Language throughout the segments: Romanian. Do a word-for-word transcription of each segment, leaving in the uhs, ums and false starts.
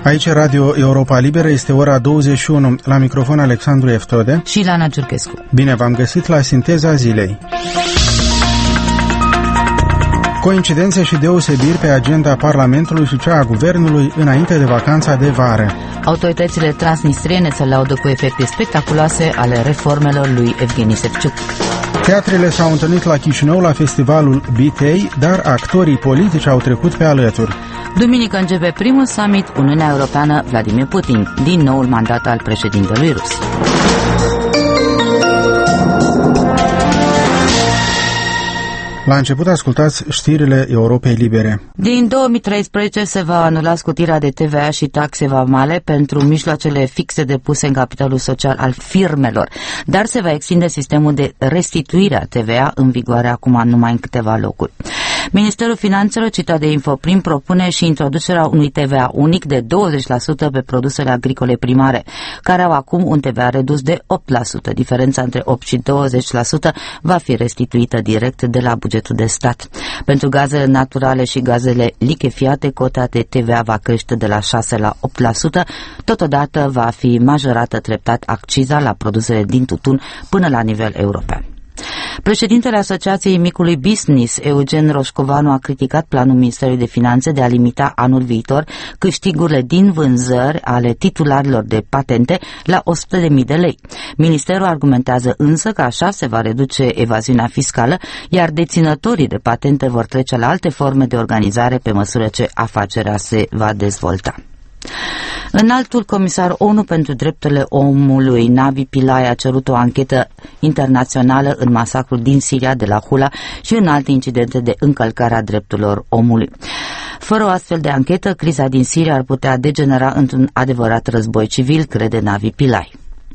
Aici Radio Europa Liberă, este ora douăzeci și unu, la microfon Alexandru Eftode și Ilana Ciurchescu. Bine v-am găsit la Sinteza Zilei. Coincidențe și deosebiri pe agenda Parlamentului și cea a Guvernului înainte de vacanța de vară. Autoritățile transnistriene se laudă cu efecte spectaculoase ale reformelor lui Evgeni Șefčuk. Teatrele s-au întâlnit la Chișinău la festivalul Bitei, dar actorii politici au trecut pe alături. Duminică începe primul summit Uniunea Europeană Vladimir Putin, din noul mandat al președintelui rus. La început ascultați știrile Europei Libere. Din două mii treisprezece se va anula scutirea de T V A și taxe vamale pentru mijloacele fixe depuse în capitalul social al firmelor, dar se va extinde sistemul de restituire a T V A în vigoare acum numai în câteva locuri. Ministerul Finanțelor, citat de Infoprim, propune și introducerea unui T V A unic de douăzeci la sută pe produsele agricole primare, care au acum un T V A redus de opt la sută. Diferența între opt și douăzeci la sută va fi restituită direct de la bugetul de stat. Pentru gazele naturale și gazele lichefiate, cota de T V A va crește de la șase la opt la sută. Totodată va fi majorată treptat acciza la produsele din tutun până la nivel european. Președintele Asociației Micului Business, Eugen Roșcovanu, a criticat planul Ministerului de Finanțe de a limita anul viitor câștigurile din vânzări ale titularilor de patente la o sută de mii de lei. Ministerul argumentează însă că așa se va reduce evaziunea fiscală, iar deținătorii de patente vor trece la alte forme de organizare pe măsură ce afacerea se va dezvolta. Înaltul comisar ONU pentru drepturile omului, Navi Pillay, a cerut o anchetă internațională în masacrul din Siria de la Hula și în alte incidente de încălcare a drepturilor omului. Fără o astfel de anchetă, criza din Siria ar putea degenera într-un adevărat război civil, crede Navi Pillay.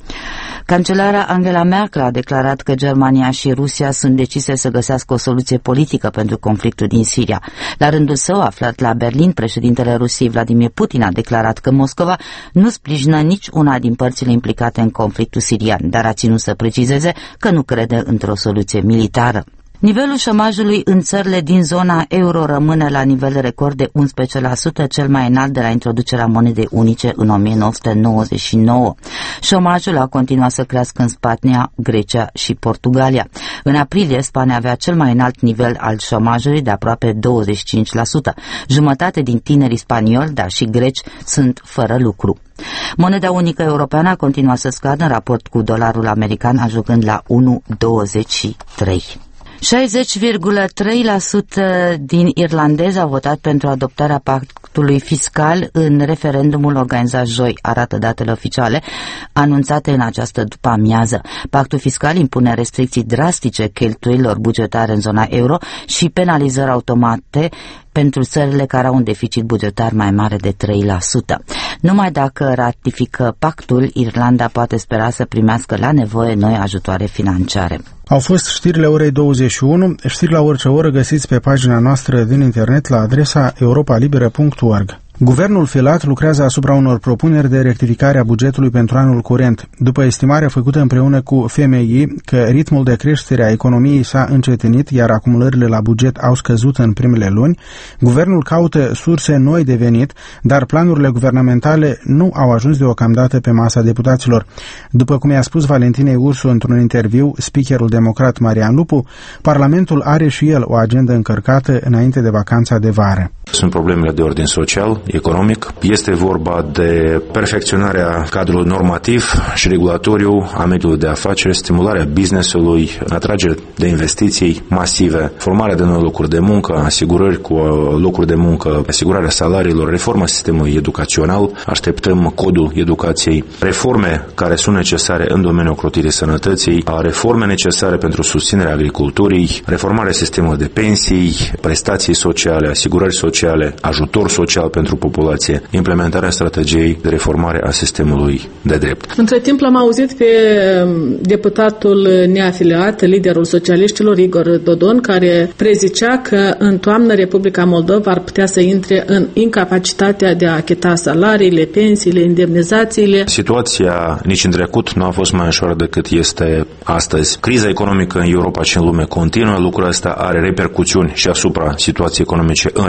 Cancelara Angela Merkel a declarat că Germania și Rusia sunt decise să găsească o soluție politică pentru conflictul din Siria. La rândul său, aflat la Berlin, președintele Rusiei Vladimir Putin a declarat că Moscova nu sprijină nici una din părțile implicate în conflictul sirian, dar a ținut să precizeze că nu crede într-o soluție militară. Nivelul șomajului în țările din zona euro rămâne la nivel record de unsprezece la sută, cel mai înalt de la introducerea monedei unice în o mie nouă sute nouăzeci și nouă. Șomajul a continuat să crească în Spania, Grecia și Portugalia. În aprilie, Spania avea cel mai înalt nivel al șomajului de aproape douăzeci și cinci la sută. Jumătate din tinerii spanioli, dar și greci, sunt fără lucru. Moneda unică europeană a continuat să scadă în raport cu dolarul american, ajungând la unu virgulă douăzeci și trei. șaizeci virgulă trei la sută din irlandezi au votat pentru adoptarea pactului fiscal în referendumul organizat joi, arată datele oficiale anunțate în această după-amiază. Pactul fiscal impune restricții drastice cheltuielilor bugetare în zona euro și penalizări automate pentru țările care au un deficit bugetar mai mare de trei la sută. Numai dacă ratifică pactul, Irlanda poate spera să primească la nevoie noi ajutoare financiare. Au fost știrile orei douăzeci și unu, știri la orice oră găsiți pe pagina noastră din internet la adresa europa liberă punct org. Guvernul Filat lucrează asupra unor propuneri de rectificare a bugetului pentru anul curent. După estimarea făcută împreună cu F M I că ritmul de creștere a economiei s-a încetinit, iar acumulările la buget au scăzut în primele luni, guvernul caută surse noi de venit, dar planurile guvernamentale nu au ajuns deocamdată pe masa deputaților. După cum i-a spus Valentinei Ursu într-un interviu, speakerul democrat Marian Lupu, Parlamentul are și el o agendă încărcată înainte de vacanța de vară. Sunt problemele de ordin social, economic. Este vorba de perfecționarea cadrului normativ și regulatoriu a mediului de afaceri, stimularea business-ului, atragerea de investiții masive, formarea de noi locuri de muncă, asigurări cu locuri de muncă, asigurarea salariilor, reforma sistemului educațional, așteptăm codul educației, reforme care sunt necesare în domeniul ocrotirii sănătății, reforme necesare pentru susținerea agriculturii, reformarea sistemului de pensii, prestații sociale, asigurări sociale, ajutor social pentru populație, implementarea strategiei de reformare a sistemului de drept. Între timp l-am auzit pe deputatul neafiliat, liderul socialiștilor, Igor Dodon, care prezicea că în toamnă Republica Moldova ar putea să intre în incapacitatea de a achita salariile, pensiile, indemnizațiile. Situația nici în trecut nu a fost mai ușoară decât este astăzi. Criza economică în Europa și în lume continuă, lucrul ăsta are repercusiuni și asupra situației economice în Republica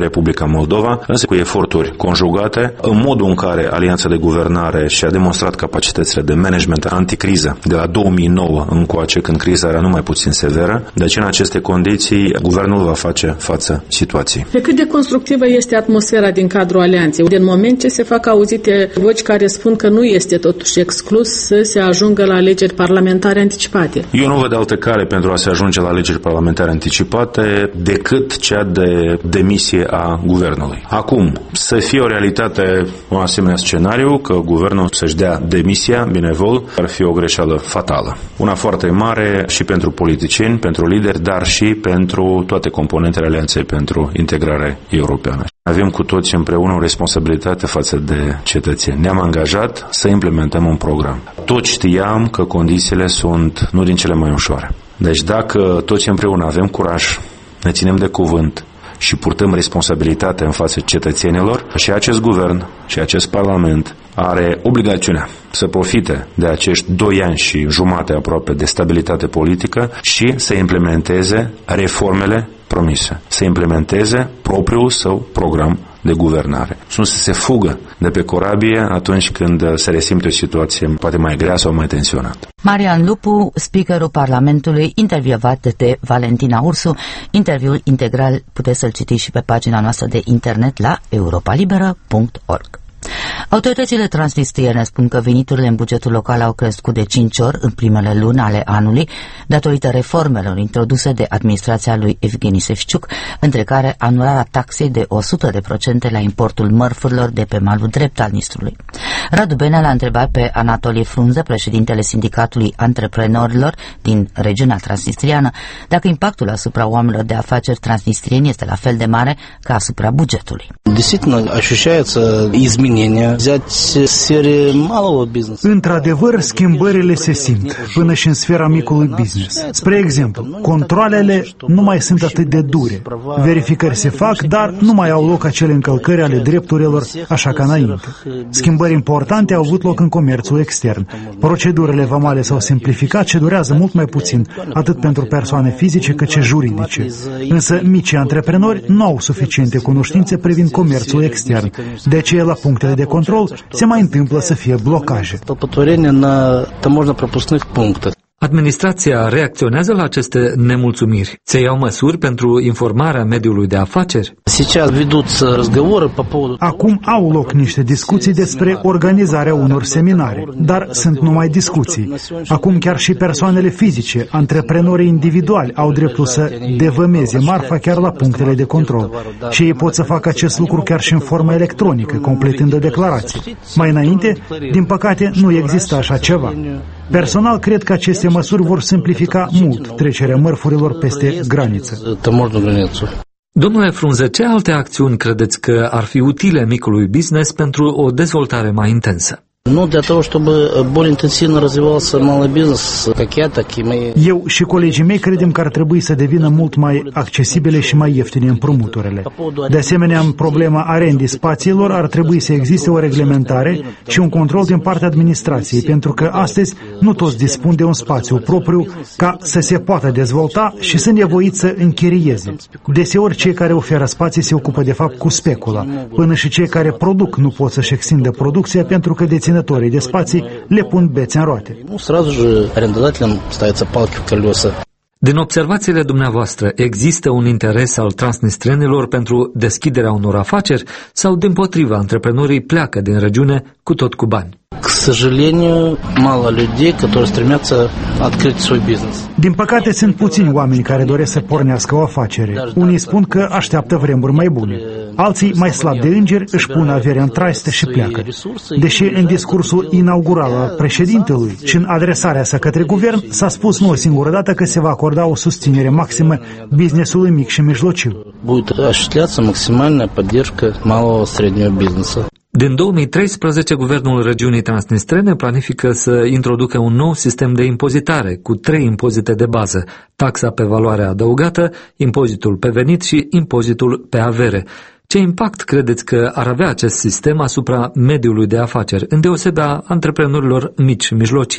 Republica Moldova, însă cu eforturi conjugate, în modul în care Alianța de Guvernare și-a demonstrat capacitățile de management anticriză de la două mii nouă încoace, când criza era numai puțin severă. Deci, în aceste condiții, guvernul va face față situației. Pe cât de constructivă este atmosfera din cadrul Alianței? Din moment ce se fac auzite voci care spun că nu este totuși exclus să se ajungă la alegeri parlamentare anticipate. Eu nu văd altă cale pentru a se ajunge la alegeri parlamentare anticipate decât cea de demisie a guvernului. Acum, să fie o realitate un asemenea scenariu, că guvernul să-și dea demisia binevol, ar fi o greșeală fatală. Una foarte mare și pentru politicieni, pentru lideri, dar și pentru toate componentele Alianței pentru integrare europeană. Avem cu toți împreună o responsabilitate față de cetățeni. Ne-am angajat să implementăm un program. Toți știam că condițiile sunt nu din cele mai ușoare. Deci dacă toți împreună avem curaj, ne ținem de cuvânt și purtăm responsabilitatea în fața cetățenilor, și acest guvern și acest parlament are obligațiunea să profite de acești doi ani și jumate aproape de stabilitate politică și să implementeze reformele promise, să implementeze propriul său program de guvernare. Nu să se fugă de pe corabie atunci când se resimte o situație poate mai grea sau mai tensionată. Marian Lupu, speakerul Parlamentului, intervievat de Valentina Ursu. Interviul integral puteți să-l citiți și pe pagina noastră de internet la europa liberă punct org. Autoritățile transnistriene spun că veniturile în bugetul local au crescut de cinci ori în primele luni ale anului, datorită reformelor introduse de administrația lui Evgeni Sevciuc, între care anularea taxei de o sută la sută la importul mărfurilor de pe malul drept al Nistrului. Radu Benea l-a întrebat pe Anatolie Frunză, președintele Sindicatului Antreprenorilor din regiunea transnistriană, dacă impactul asupra oamenilor de afaceri transnistrieni este la fel de mare ca asupra bugetului. Într-adevăr, schimbările se simt până și în sfera micului business. Spre exemplu, controalele nu mai sunt atât de dure. Verificări se fac, dar nu mai au loc acele încălcări ale drepturilor așa ca înainte. Schimbări importante au avut loc în comerțul extern. Procedurile vamale s-au simplificat și durează mult mai puțin, atât pentru persoane fizice cât și juridice. Însă micii antreprenori nu au suficiente cunoștințe privind comerțul extern. De aceea, la punctele de control se mai întâmplă să fie blocaje. Administrația reacționează la aceste nemulțumiri? Se iau măsuri pentru informarea mediului de afaceri? Acum au loc niște discuții despre organizarea unor seminare, dar sunt numai discuții. Acum chiar și persoanele fizice, antreprenorii individuali, au dreptul să devămeze marfa chiar la punctele de control. Și ei pot să facă acest lucru chiar și în formă electronică, completând o declarație. Mai înainte, din păcate, nu exista așa ceva. Personal, cred că aceste măsuri vor simplifica mult trecerea mărfurilor peste graniță. Domnule Frunze, ce alte acțiuni credeți că ar fi utile micului business pentru o dezvoltare mai intensă? Eu și colegii mei credem că ar trebui să devină mult mai accesibile și mai ieftine împrumuturile. De asemenea, în problema arendii spațiilor ar trebui să existe o reglementare și un control din partea administrației, pentru că astăzi nu toți dispun de un spațiu propriu ca să se poată dezvolta și sunt nevoiți să închirieze. Deseori cei care oferă spații se ocupă de fapt cu specula, până și cei care produc nu pot să-și extindă producția pentru că dețin de spații le pun bețe în roate. Din observațiile dumneavoastră, există un interes al transnistrenilor pentru deschiderea unor afaceri sau, dimpotrivă, antreprenorii pleacă din regiune cu tot cu bani? Din păcate, sunt puțini oameni care doresc să pornească o afacere. Unii spun că așteaptă vremuri mai bune. Alții, mai slabi de îngeri, își pun averea în traistă și pleacă. Deși în discursul inaugural al președintelui și în adresarea sa către guvern s-a spus nu o singură dată că se va acorda o susținere maximă business-ului mic și mijlociu. Din două mii treisprezece, Guvernul Regiunii Transnistrene planifică să introducă un nou sistem de impozitare cu trei impozite de bază: taxa pe valoare adăugată, impozitul pe venit și impozitul pe avere. Ce impact credeți că ar avea acest sistem asupra mediului de afaceri, îndeosebi a antreprenorilor mici și mijlocii?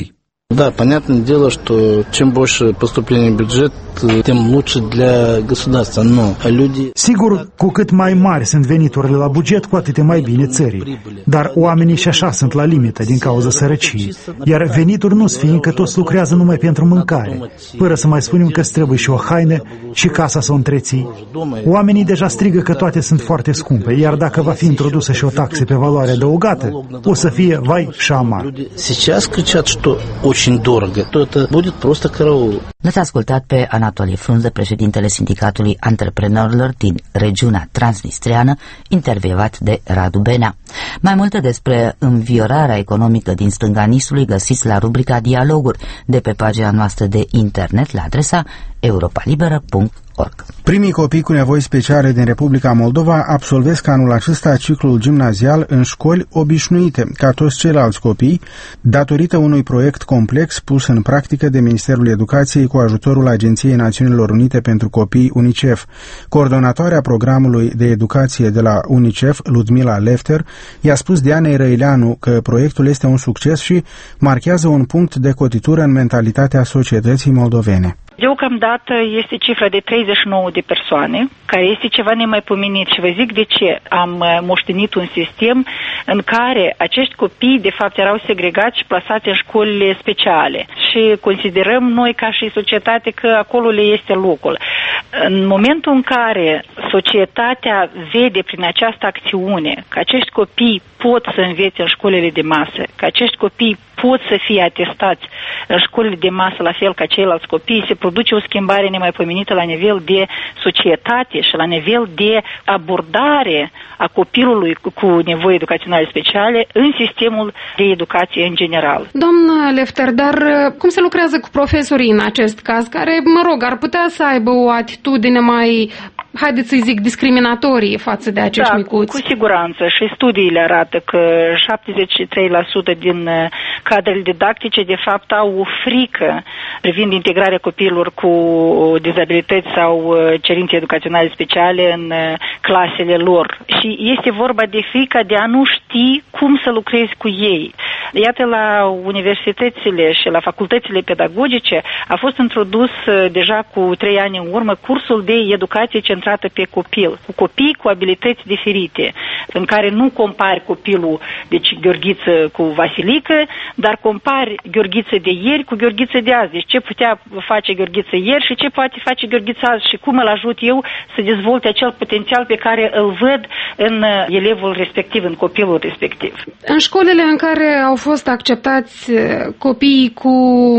Да, понятное дело, что чем больше поступлений в бюджет, тем лучше для государства, но люди... Sigur, cu cât mai mari sunt veniturile la buget, cu atât e mai bine țării. Dar oamenii și așa sunt la limită din cauza sărăciei. Iar venituri nu-s fiindcă toți lucrează numai pentru mâncare, fără să mai spunem că îți trebuie și o haină și casa să o întreții. Oamenii deja strigă că toate sunt foarte scumpe, iar dacă va fi introdusă și o taxă pe valoare adăugată, o să fie vai și amar. Сейчас кричат, что очень дорого, то это будет просто караул. L-ați ascultat pe Anatolie Frunză, președintele Sindicatului Antreprenorilor din regiunea transnistreană, intervievat de Radu Benea. Mai multe despre înviorarea economică din stânga Nistului găsiți la rubrica Dialoguri de pe pagina noastră de internet la adresa europa liberă punct org. Primii copii cu nevoi speciale din Republica Moldova absolvesc anul acesta ciclul gimnazial în școli obișnuite, ca toți ceilalți copii, datorită unui proiect complex pus în practică de Ministerul Educației cu ajutorul Agenției Națiunilor Unite pentru Copii UNICEF. Coordonatoarea programului de educație de la UNICEF, Ludmila Lefter, i-a spus Dianei Răileanu că proiectul este un succes și marchează un punct de cotitură în mentalitatea societății moldovene. Deocamdată este cifra de treizeci și nouă de persoane, care este ceva nemaipomenit și vă zic de ce. Am moștenit un sistem în care acești copii de fapt erau segregați și plasați în școlile speciale și considerăm noi ca și societate că acolo le este locul. În momentul în care societatea vede prin această acțiune că acești copii pot să învețe în școlile de masă, că acești copii pot să fie atestați în școlile de masă la fel ca ceilalți copii, se produce o schimbare nemaipomenită la nivel de societate și la nivel de abordare a copilului cu nevoi educaționale speciale în sistemul de educație în general. Doamnă Lefter, dar cum se lucrează cu profesorii în acest caz, care, mă rog, ar putea să aibă o atitudine mai, haideți să-i zic, discriminatorie față de acești da, micuți? Cu siguranță și studiile arată că șaptezeci și trei la sută din cadrele didactice de fapt au o frică privind integrarea copiilor cu dizabilități sau cerințe educaționale speciale în clasele lor. Și este vorba de frica de a nu ști cum să lucrezi cu ei. Iată, la universitățile și la facultățile pedagogice a fost introdus deja cu trei ani în urmă cursul de educație centrată pe copil, cu copii cu abilități diferite, în care nu compari copilul, deci Gheorghiță cu Vasilică, dar compari Gheorghiță de ieri cu Gheorghiță de azi. Deci ce putea face Gheorghiță ieri și ce poate face Gheorghiță azi și cum îl ajut eu să dezvolte acel potențial pe care îl văd în elevul respectiv, în copilul respectiv. În școlile în care au fost acceptați copiii cu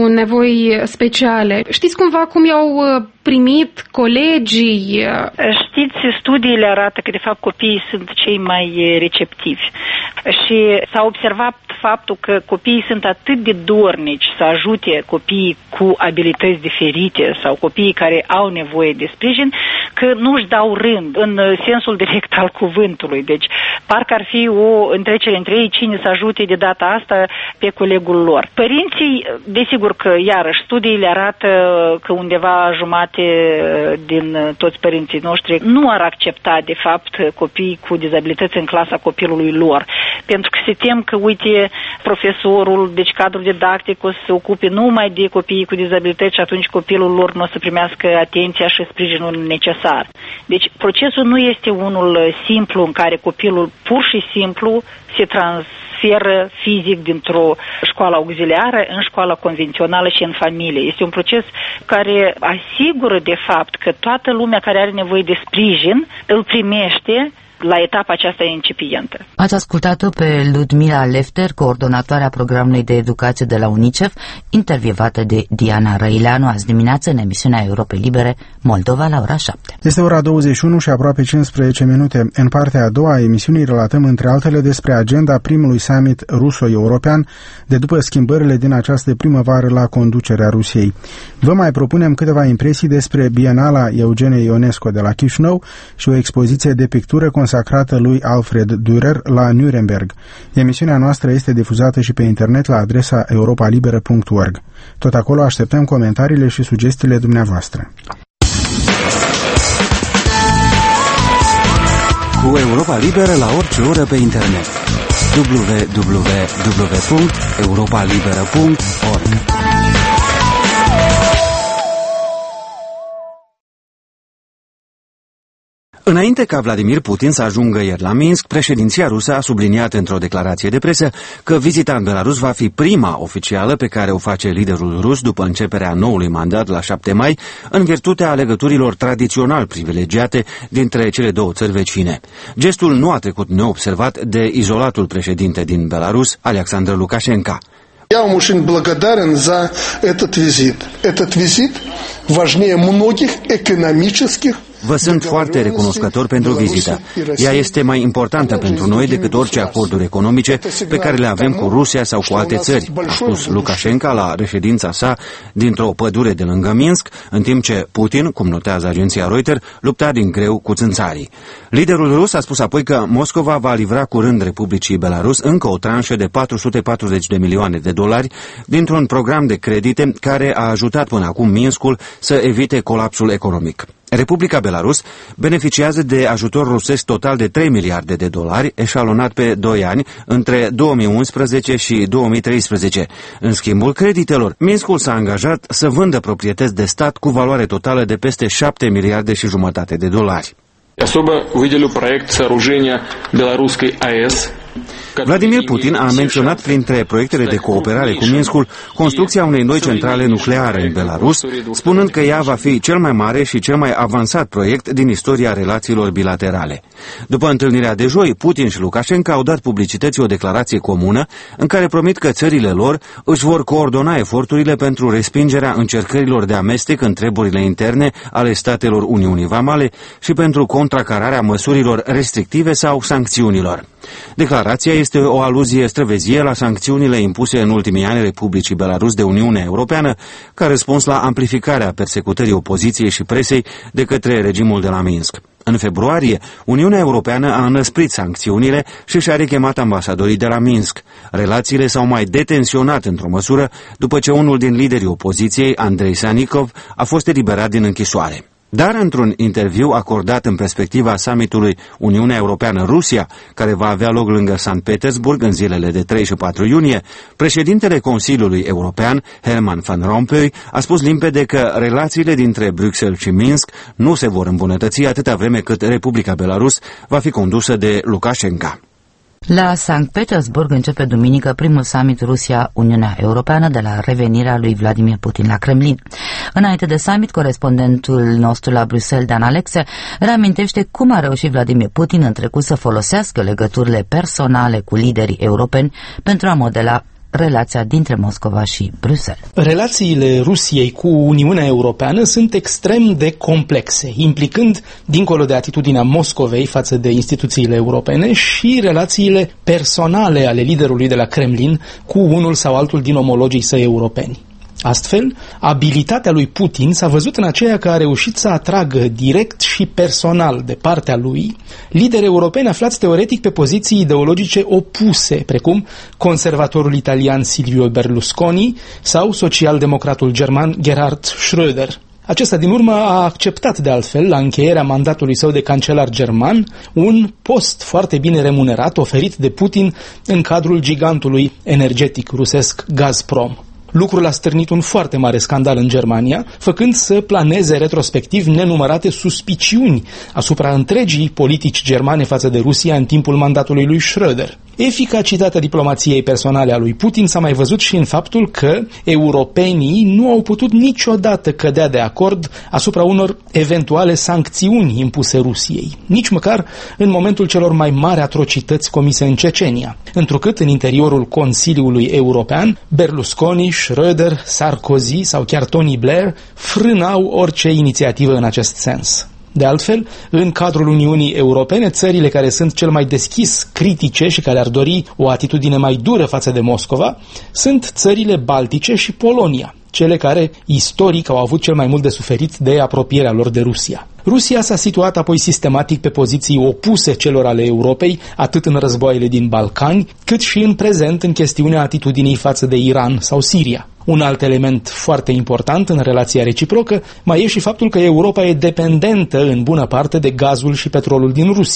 nevoi speciale, știți cumva cum i-au primit colegii? Știți, studiile arată că de fapt copiii sunt cei mai receptivi și s-a observat faptul că copiii sunt atât de dornici să ajute copiii cu abilități diferite sau copiii care au nevoie de sprijin, că nu își dau rând în sensul direct al cuvântului. Deci parcă ar fi o întrecere între ei cine să ajute de data asta pe colegul lor. Părinții, desigur că iarăși studiile arată că undeva jumate din toți părinții noștri nu ar accepta de fapt copiii cu dizabilități în clasa copilului lor, pentru că se tem că, uite, profesorul, deci cadrul didactic o să se ocupe numai de copiii cu dizabilități și atunci copilul lor nu o să primească atenția și sprijinul necesar. Deci procesul nu este unul simplu în care copilul pur și simplu se transferă fizic dintr-o școală auxiliară în școala convențională și în familie. Este un proces care asigură de fapt că toată lumea care are nevoie de sprijin îl primește la etapa aceasta incipientă. Ați ascultat-o pe Ludmila Lefter, coordonatoarea programului de educație de la UNICEF, intervievată de Diana Răileanu azi dimineață în emisiunea Europei Libere Moldova la ora șapte. Este ora douăzeci și unu și aproape cincisprezece minute. În partea a doua a emisiunii relatăm între altele despre agenda primului summit ruso-european de după schimbările din această primăvară la conducerea Rusiei. Vă mai propunem câteva impresii despre Bienala Eugenei Ionesco de la Chișinău și o expoziție de pictură consacrată lui Alfred Dürer la Nuremberg. Emisiunea noastră este difuzată și pe internet la adresa europa liberă punct org. Tot acolo așteptăm comentariile și sugestiile dumneavoastră. Cu Europa Liberă la orice oră pe internet. w w w punct europa liberă punct org. Înainte ca Vladimir Putin să ajungă ieri la Minsk, președinția rusă a subliniat într-o declarație de presă că vizita în Belarus va fi prima oficială pe care o face liderul rus după începerea noului mandat la șapte mai, în virtutea legăturilor tradițional privilegiate dintre cele două țări vecine. Gestul nu a trecut neobservat de izolatul președinte din Belarus, Alexandru Lukashenko. Я вам очень благодарен за этот визит. Этот визит важнее многих экономических. Vă sunt foarte recunoscător pentru vizită. Ea este mai importantă pentru noi decât orice acorduri economice pe care le avem cu Rusia sau cu alte țări, a spus Lukashenko la reședința sa dintr-o pădure de lângă Minsk, în timp ce Putin, cum notează agenția Reuters, lupta din greu cu țânțarii. Liderul rus a spus apoi că Moscova va livra curând Republicii Belarus încă o tranșă de patru sute patruzeci de milioane de dolari dintr-un program de credite care a ajutat până acum Minskul să evite colapsul economic. Republica Belarus beneficiază de ajutor rusesc total de trei miliarde de dolari, eșalonat pe doi ani, între două mii unsprezece și două mii treisprezece. În schimbul creditelor, Minskul s-a angajat să vândă proprietăți de stat cu valoare totală de peste șapte miliarde și jumătate de dolari. Особо выделю проект сооружения белорусской АЭС. Vladimir Putin a menționat printre proiectele de cooperare cu Minskul construcția unei noi centrale nucleare în Belarus, spunând că ea va fi cel mai mare și cel mai avansat proiect din istoria relațiilor bilaterale. După întâlnirea de joi, Putin și Lukashenko au dat publicității o declarație comună în care promit că țările lor își vor coordona eforturile pentru respingerea încercărilor de amestec în treburile interne ale statelor Uniunii Vamale și pentru contracararea măsurilor restrictive sau sancțiunilor. Declarația este o aluzie străvezie la sancțiunile impuse în ultimii ani Republicii Belarus de Uniunea Europeană ca răspuns la amplificarea persecutării opoziției și presei de către regimul de la Minsk. În februarie, Uniunea Europeană a înăsprit sancțiunile și și-a rechemat ambasadorii de la Minsk. Relațiile s-au mai detensionat într-o măsură după ce unul din liderii opoziției, Andrei Sanikov, a fost eliberat din închisoare. Dar într-un interviu acordat în perspectiva summitului Uniunea Europeană-Rusia, care va avea loc lângă Sankt Petersburg în zilele de trei și patru iunie, președintele Consiliului European, Herman Van Rompuy, a spus limpede că relațiile dintre Bruxelles și Minsk nu se vor îmbunătăți atâta vreme cât Republica Belarus va fi condusă de Lukashenko. La Sankt Petersburg începe duminică primul summit Rusia-Uniunea Europeană de la revenirea lui Vladimir Putin la Kremlin. Înainte de summit, corespondentul nostru la Bruxelles, Dan Alexe, reamintește cum a reușit Vladimir Putin în trecut să folosească legăturile personale cu liderii europeni pentru a modela relația dintre Moscova și Bruxelles. Relațiile Rusiei cu Uniunea Europeană sunt extrem de complexe, implicând, dincolo de atitudinea Moscovei față de instituțiile europene, și relațiile personale ale liderului de la Kremlin cu unul sau altul din omologii săi europeni. Astfel, abilitatea lui Putin s-a văzut în aceea că a reușit să atragă direct și personal de partea lui lideri europeni aflați teoretic pe poziții ideologice opuse, precum conservatorul italian Silvio Berlusconi sau social-democratul german Gerhard Schröder. Acesta din urmă a acceptat de altfel, la încheierea mandatului său de cancelar german, un post foarte bine remunerat oferit de Putin în cadrul gigantului energetic rusesc Gazprom. Lucrul a stârnit un foarte mare scandal în Germania, făcând să planeze retrospectiv nenumărate suspiciuni asupra întregii politici germane față de Rusia în timpul mandatului lui Schröder. Eficacitatea diplomației personale a lui Putin s-a mai văzut și în faptul că europenii nu au putut niciodată cădea de acord asupra unor eventuale sancțiuni impuse Rusiei, nici măcar în momentul celor mai mari atrocități comise în Cecenia, întrucât în interiorul Consiliului European, Berlusconi, Schröder, Sarkozy sau chiar Tony Blair frânau orice inițiativă în acest sens. De altfel, în cadrul Uniunii Europene, țările care sunt cel mai deschis critice și care ar dori o atitudine mai dură față de Moscova sunt țările Baltice și Polonia, cele care istoric au avut cel mai mult de suferit de apropierea lor de Rusia. Rusia s-a situat apoi sistematic pe poziții opuse celor ale Europei, atât în războaiele din Balcani, cât și în prezent în chestiunea atitudinii față de Iran sau Siria. Un alt element foarte important în relația reciprocă mai e și faptul că Europa e dependentă în bună parte de gazul și petrolul din Rusia.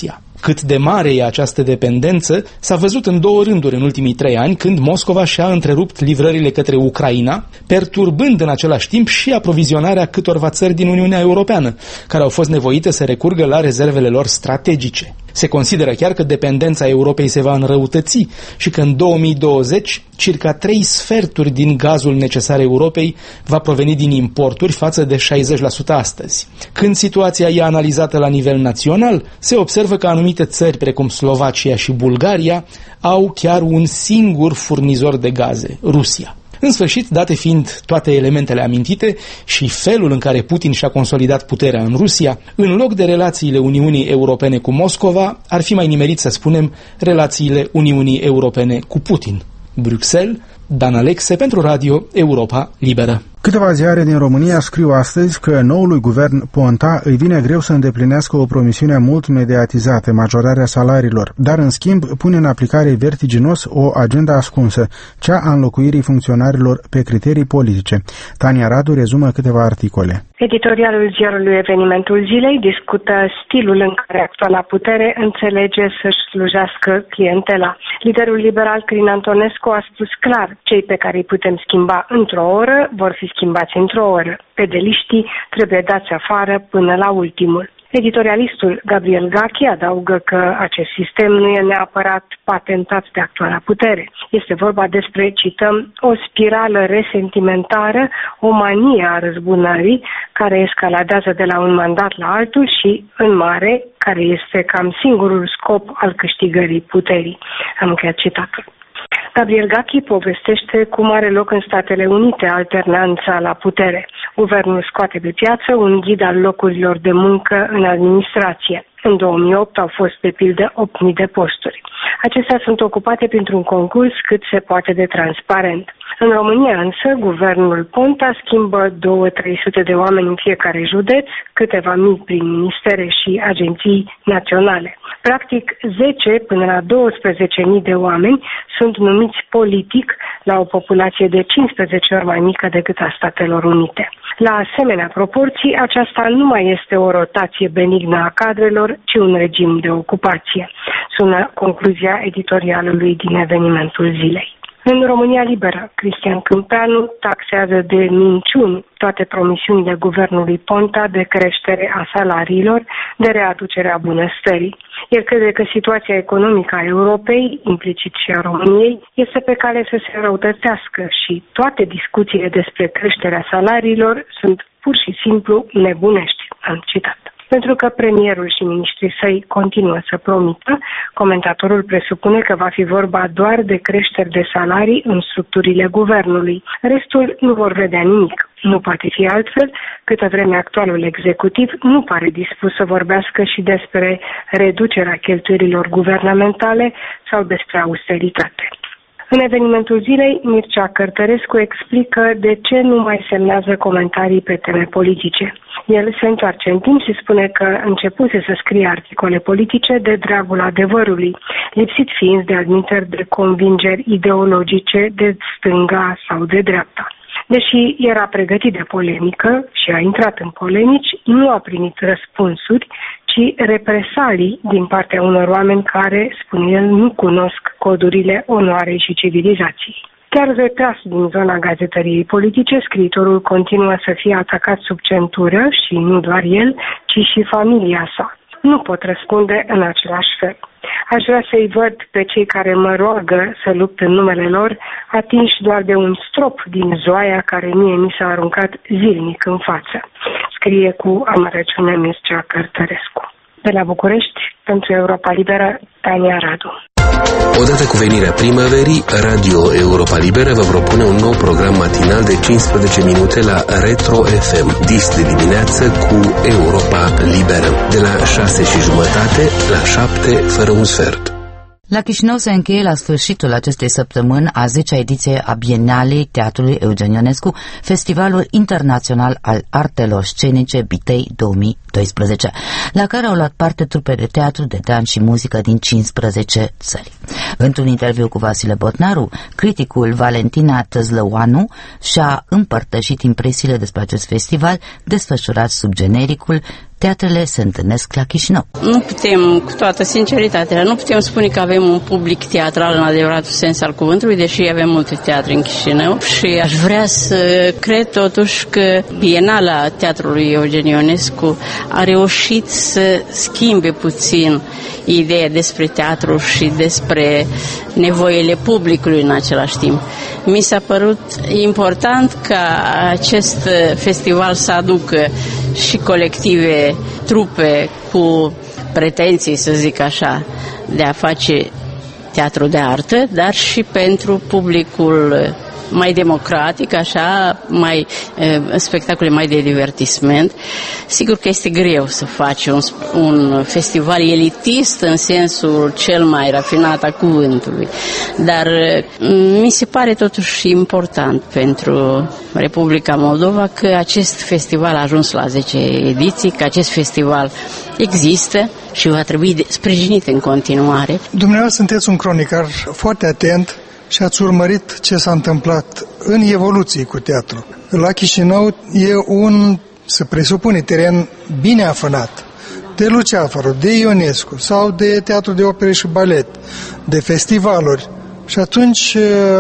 Cât de mare e această dependență s-a văzut în două rânduri în ultimii trei ani, când Moscova și-a întrerupt livrările către Ucraina, perturbând în același timp și aprovizionarea câtorva țări din Uniunea Europeană, care au fost nevoite să recurgă la rezervele lor strategice. Se consideră chiar că dependența Europei se va înrăutăți și că în două mii douăzeci circa trei sferturi din gazul necesar Europei va proveni din importuri față de șaizeci la sută astăzi. Când situația e analizată la nivel național, se observă că anumite țări precum Slovacia și Bulgaria au chiar un singur furnizor de gaze, Rusia. În sfârșit, date fiind toate elementele amintite și felul în care Putin și-a consolidat puterea în Rusia, în loc de relațiile Uniunii Europene cu Moscova, ar fi mai nimerit să spunem relațiile Uniunii Europene cu Putin. Bruxelles, Dan Alexe pentru Radio Europa Liberă. Câteva ziare din România scriu astăzi că noului guvern Ponta îi vine greu să îndeplinească o promisiune mult mediatizată, majorarea salariilor, dar în schimb pune în aplicare vertiginos o agenda ascunsă, cea a înlocuirii funcționarilor pe criterii politice. Tania Radu rezumă câteva articole. Editorialul ziarului Evenimentul Zilei discută stilul în care actuala putere înțelege să-și slujească clientela. Liderul liberal Crin Antonescu a spus clar, cei pe care îi putem schimba într-o oră vor fi schimbați într-o oră. Pedeliștii trebuie dați afară până la ultimul. Editorialistul Gabriel Gachi adaugă că acest sistem nu e neapărat patentat de actuala putere. Este vorba despre, cităm, o spirală resentimentară, o manie a răzbunării care escaladează de la un mandat la altul și, în mare, care este cam singurul scop al câștigării puterii. Am încheiat citatul. Gabriel Gachi povestește cum are loc în Statele Unite alternanța la putere. Guvernul scoate pe piață un ghid al locurilor de muncă în administrație. În două mii opt au fost, de pildă, opt mii de posturi. Acestea sunt ocupate printr-un concurs cât se poate de transparent. În România însă, guvernul Ponta schimbă două trei sute de oameni în fiecare județ, câteva mii prin ministere și agenții naționale. Practic, zece până la douăsprezece mii de oameni sunt numiți politic la o populație de cincisprezece ori mai mică decât a Statelor Unite. La asemenea proporții, aceasta nu mai este o rotație benignă a cadrelor, ci un regim de ocupație. Sună concluzia editorialului din Evenimentul Zilei. În România Liberă, Cristian Câmpeanu taxează de minciuni toate promisiunile guvernului Ponta de creștere a salariilor, de readucere a bunăstării. El crede că situația economică a Europei, implicit și a României, este pe cale să se răutățească și toate discuțiile despre creșterea salariilor sunt pur și simplu nebunești, am citat. Pentru că premierul și miniștrii săi continuă să promită, comentatorul presupune că va fi vorba doar de creșteri de salarii în structurile guvernului. Restul nu vor vedea nimic. Nu poate fi altfel, câtă vreme actualul executiv nu pare dispus să vorbească și despre reducerea cheltuielilor guvernamentale sau despre austeritate. În Evenimentul Zilei, Mircea Cărtărescu explică de ce nu mai semnează comentarii pe teme politice. El se întoarce în timp și spune că începuse să scrie articole politice de dragul adevărului, lipsit fiind de admiteri de convingeri ideologice de stânga sau de dreapta. Deși era pregătit de polemică și a intrat în polemici, nu a primit răspunsuri, ci represalii din partea unor oameni care, spune el, nu cunosc codurile onoarei și civilizației. Chiar retras din zona gazetăriei politice, scriitorul continuă să fie atacat sub centură și nu doar el, ci și familia sa. Nu pot răspunde în același fel. Aș vrea să-i văd pe cei care mă roagă să lupt în numele lor, atinși doar de un strop din zoaia care mie mi s-a aruncat zilnic în față. Scrie cu amărăciune Mircea Cărtărescu. De la București, pentru Europa Liberă, Tania Radu. Odată cu venirea primăverii, Radio Europa Liberă vă propune un nou program matinal de cincisprezece minute la Retro F M. Dis de dimineață cu Europa Liberă. De la șase și jumătate la șapte fără un sfert. La Chișinău se încheie la sfârșitul acestei săptămâni a zecea ediție a Bienalei Teatrului Eugen Ionescu, Festivalul Internațional al Artelor Scenice Bitei două mii doisprezece, la care au luat parte trupe de teatru, de dans și muzică din cincisprezece țări. Într-un interviu cu Vasile Botnaru, criticul Valentina Tăzlăoanu și-a împărtășit impresiile despre acest festival desfășurat sub genericul teatrele se întâlnesc la Chișinău. Nu putem, cu toată sinceritatea, nu putem spune că avem un public teatral în adevăratul sens al cuvântului, deși avem multe teatre în Chișinău și aș vrea să cred totuși că Bienala Teatrului Eugen Ionescu a reușit să schimbe puțin ideea despre teatru și despre nevoile publicului în același timp. Mi s-a părut important ca acest festival să aducă și colective, trupe cu pretenții, să zic așa, de a face teatru de artă, dar și pentru publicul mai democratic, așa, mai spectacole mai de divertisment. Sigur că este greu să faci un, un festival elitist în sensul cel mai rafinat a cuvântului, dar mi se pare totuși important pentru Republica Moldova că acest festival a ajuns la zece ediții, că acest festival există și va trebui sprijinit în continuare. Dumneavoastră sunteți un cronicar foarte atent și ați urmărit ce s-a întâmplat în evoluții cu teatru. La Chișinău e un, se presupune, teren bine afânat de Luceafărul, de Ionescu sau de teatru de opere și balet, de festivaluri. Și atunci,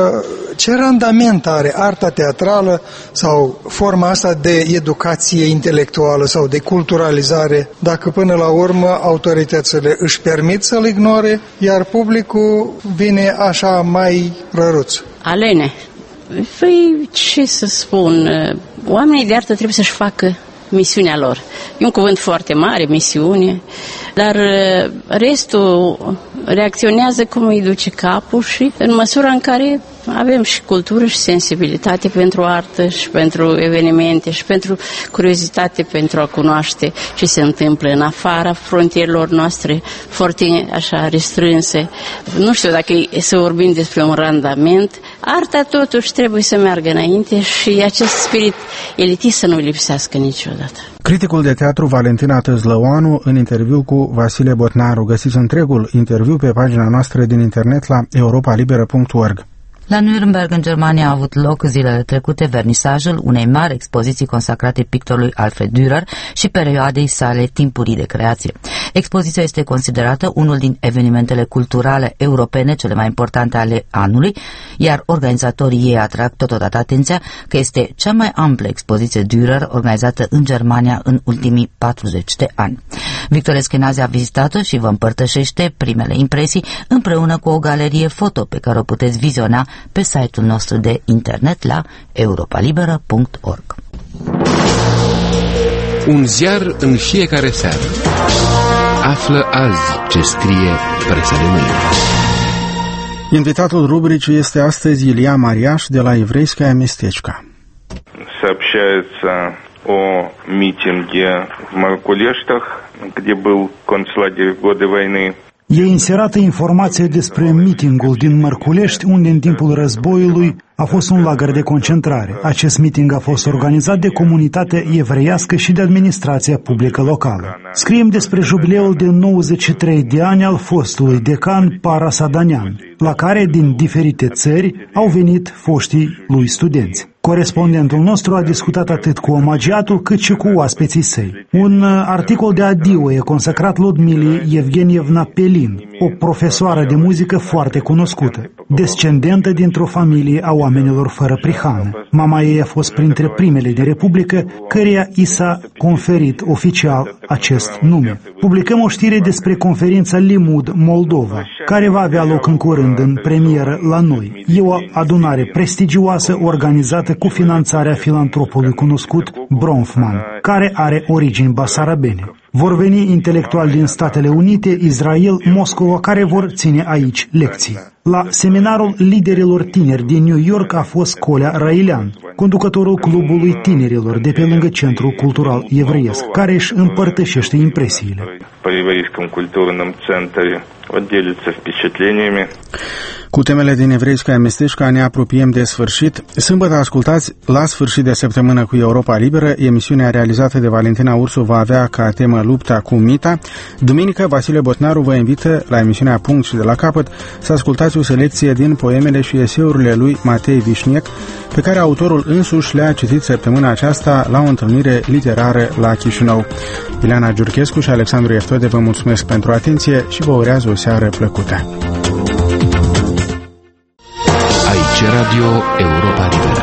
ce randament are arta teatrală sau forma asta de educație intelectuală sau de culturalizare, dacă până la urmă autoritățile își permit să-l ignore, iar publicul vine așa mai răruț? Alene, păi ce să spun, oamenii de artă trebuie să-și facă misiunea lor. E un cuvânt foarte mare, misiune, dar restul reacționează cum îi duce capul și în măsura în care avem și cultură și sensibilitate pentru artă și pentru evenimente și pentru curiozitate pentru a cunoaște ce se întâmplă în afara frontierelor noastre foarte așa restrânse. Nu știu dacă să vorbim despre un randament, arta totuși trebuie să meargă înainte și acest spirit elitist să nu lipsească niciodată. Criticul de teatru Valentina Tăzlăoanu în interviu cu Vasile Botnaru. Găsiți întregul interviu pe pagina noastră din internet la europa liberă punct org. La Nuremberg, în Germania, a avut loc zilele trecute vernisajul unei mari expoziții consacrate pictorului Alfred Dürer și perioadei sale timpurii de creație. Expoziția este considerată unul din evenimentele culturale europene cele mai importante ale anului, iar organizatorii ei atrag totodată atenția că este cea mai amplă expoziție Dürer organizată în Germania în ultimii patruzeci de ani. Victor Eschenazi a vizitat-o și vă împărtășește primele impresii împreună cu o galerie foto pe care o puteți viziona pe site-ul nostru de internet la europa liberă punct org. Un ziar în fiecare seară. Află azi ce scrie presa de mâine. Invitatul rubricii este astăzi Ilia Mariaș de la Evreiskaya Местечко. Сообщается о митинге в Маркулештах, где был концлагерь в годы войны. E inserată informație despre mitingul din Mărculești, unde în timpul războiului a fost un lagăr de concentrare. Acest miting a fost organizat de comunitatea evreiască și de administrația publică locală. Scriem despre jubileul de nouăzeci și trei de ani al fostului decan Paras Adanian, la care din diferite țări au venit foștii lui studenți. Corespondentul nostru a discutat atât cu omagiatul cât și cu oaspeții săi. Un articol de adio e consacrat Ludmilei Evgenievna Pelin, o profesoară de muzică foarte cunoscută, descendentă dintr-o familie a oamenilor fără prihană. Mama ei a fost printre primele din Republică, căreia i s-a conferit oficial acest nume. Publicăm o știre despre conferința Limud Moldova, care va avea loc în curând în premieră la noi. E o adunare prestigioasă organizată cu finanțarea filantropului cunoscut Bronfman, care are origini basarabene. Vor veni intelectuali din Statele Unite, Israel, Moscova, care vor ține aici lecții. La seminarul liderilor tineri din New York a fost Colea Railean, conducătorul clubului tinerilor de pe lângă Centrul Cultural Evreiesc, care își împărtășește impresiile. Cu temele din Evreiska Mesteșca ne apropiem de sfârșit. Sâmbătă ascultați La sfârșit de săptămână cu Europa Liberă. Emisiunea realizată de Valentina Ursu va avea ca temă lupta cu mita. Duminică, Vasile Botnaru vă invită la emisiunea Punct și de la capăt să ascultați o selecție din poemele și eseurile lui Matei Vișniec, pe care autorul însuși le-a citit săptămâna aceasta la o întâlnire literară la Chișinău. Ileana Giurchescu și Alexandru Eftode vă mulțumesc pentru atenție și vă urează o seară plăcută. Aici Radio Europa Liberă.